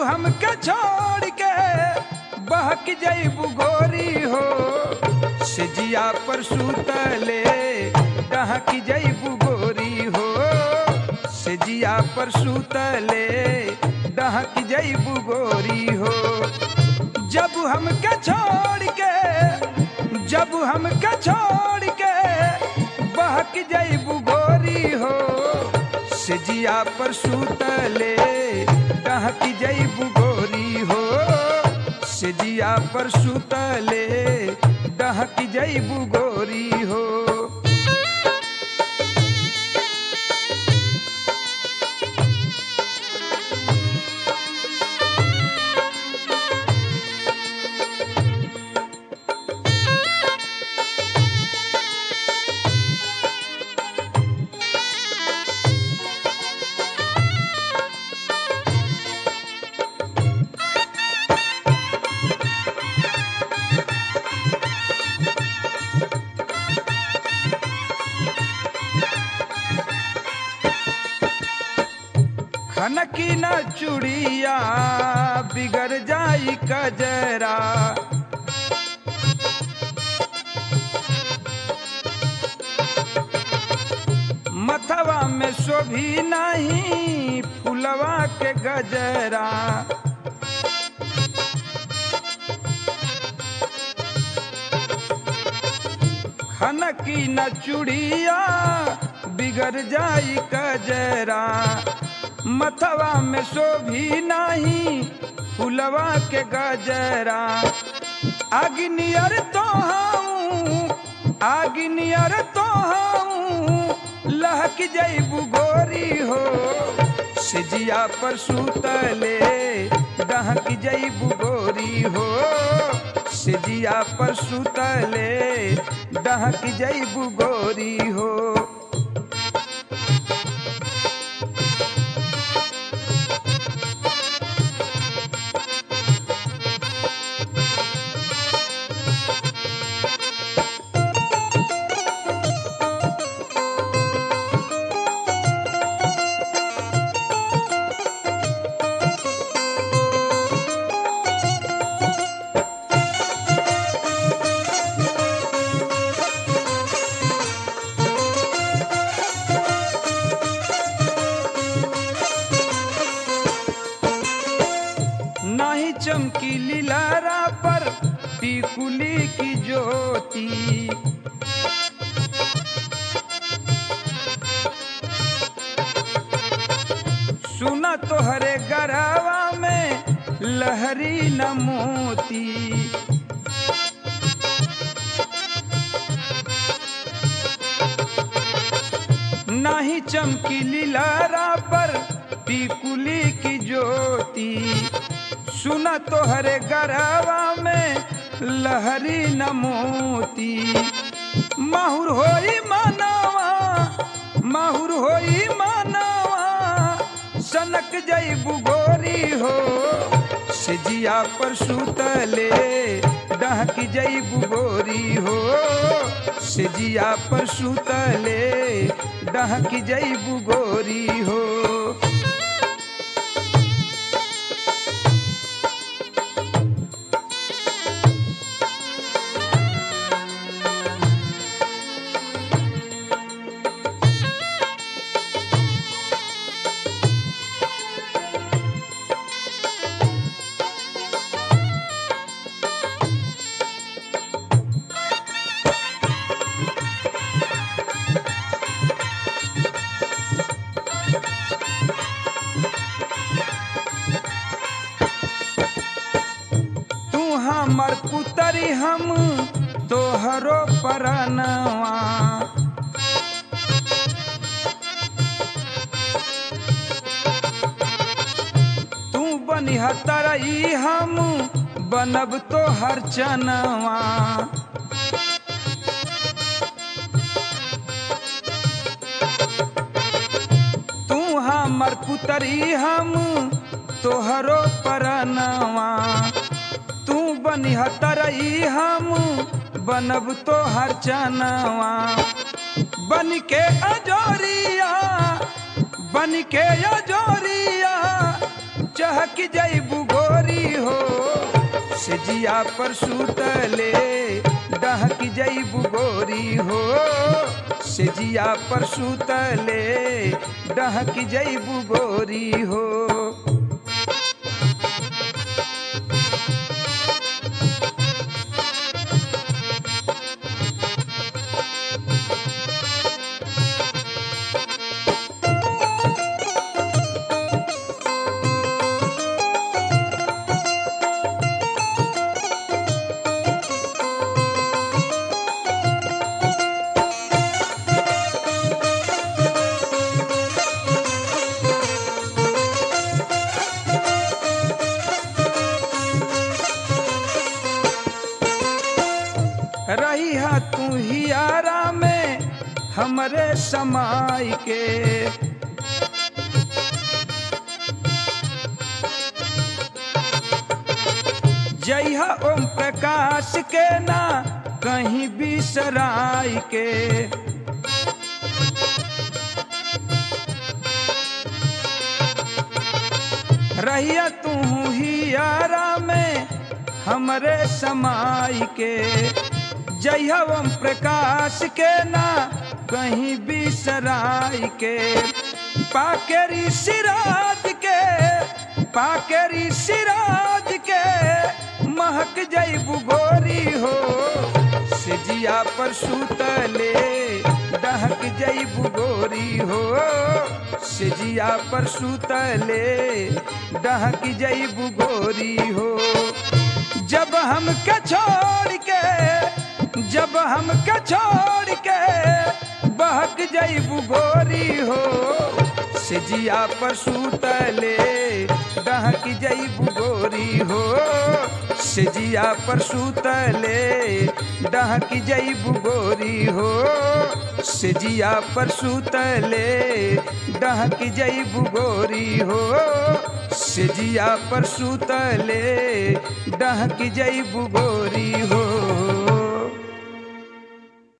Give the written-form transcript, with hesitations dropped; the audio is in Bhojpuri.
हमके छोड़ के बहक जइबू गोरी हो सिजिया पर सुतले डहक जइबू गोरी हो सिजिया पर सुतले डहक जइबू गोरी हो जब हमके छोड़ के बहक जइबू गोरी हो सिजिया पर सुतले डहक जइबू गोरी हो सिजिया पर सुतले डहक जइबू गोरी हो खनकी न चूड़िया बिगड़ जाई कजरा मथवा में शोभी नहीं फुलवा के गजरा खनकी न चूड़िया बिगड़ जाई कजरा मथवा में शोभी नहीं फुलवा के गजरा अग्नियर तो हूँ लहक जइबू गोरी हो सिजिया पर सुतले डहक जइबू गोरी हो सिजिया पर सुतले डहक जइबू गोरी हो चमकी लीलारा पर टिकुली की ज्योति सुना तोहरे गरवा में लहरी न मोती नाही चमकी लीलारा पर टिकुली की ज्योति सुना तोहरे गरवा में लहरी न मोती माहुर होई मानवा सनक जइबू गोरी हो सिजिया पर सुतले डहक जइबू गोरी हो सिजिया पर सुतले डहक जइबू गोरी हो हमर पुतरी हम तोहरो परनवा तू बनिहा तरई हम बनब तोहर चनवा तू हमर पुतरी हम तोहरो परनवा तू बनिहा तरई हम बनब तोहर चनवा बन के अजोरिया चहक जइबू हो सेजिया पर सुतले डहक जईबू गोरी हो सेजिया पर सुतले डहक जईबू गोरी हो। रही हा तू हियारा में हमरे समाई के जइहा ओम प्रकाश के ना कहीं बिसराई के रहिया तू हियारा में हमरे समाई के जइहा ओम प्रकाश के ना कहीं बिसराई के पाकेरी सिराज के महक जईबू गोरी हो सेजिया पर सुतले डहक जईबू गोरी हो सेजिया पर सुतले डहक जईबू गोरी हो। जब हमके छोड़ के बहक जईबू गोरी हो सेजिया पर सुतले डहक जईबू गोरी हो सेजिया पर सुतले डहक जईबू गोरी हो सेजिया पर सुतले डहक जईबू गोरी हो सेजिया पर सुतले डहक जईबू गोरी हो।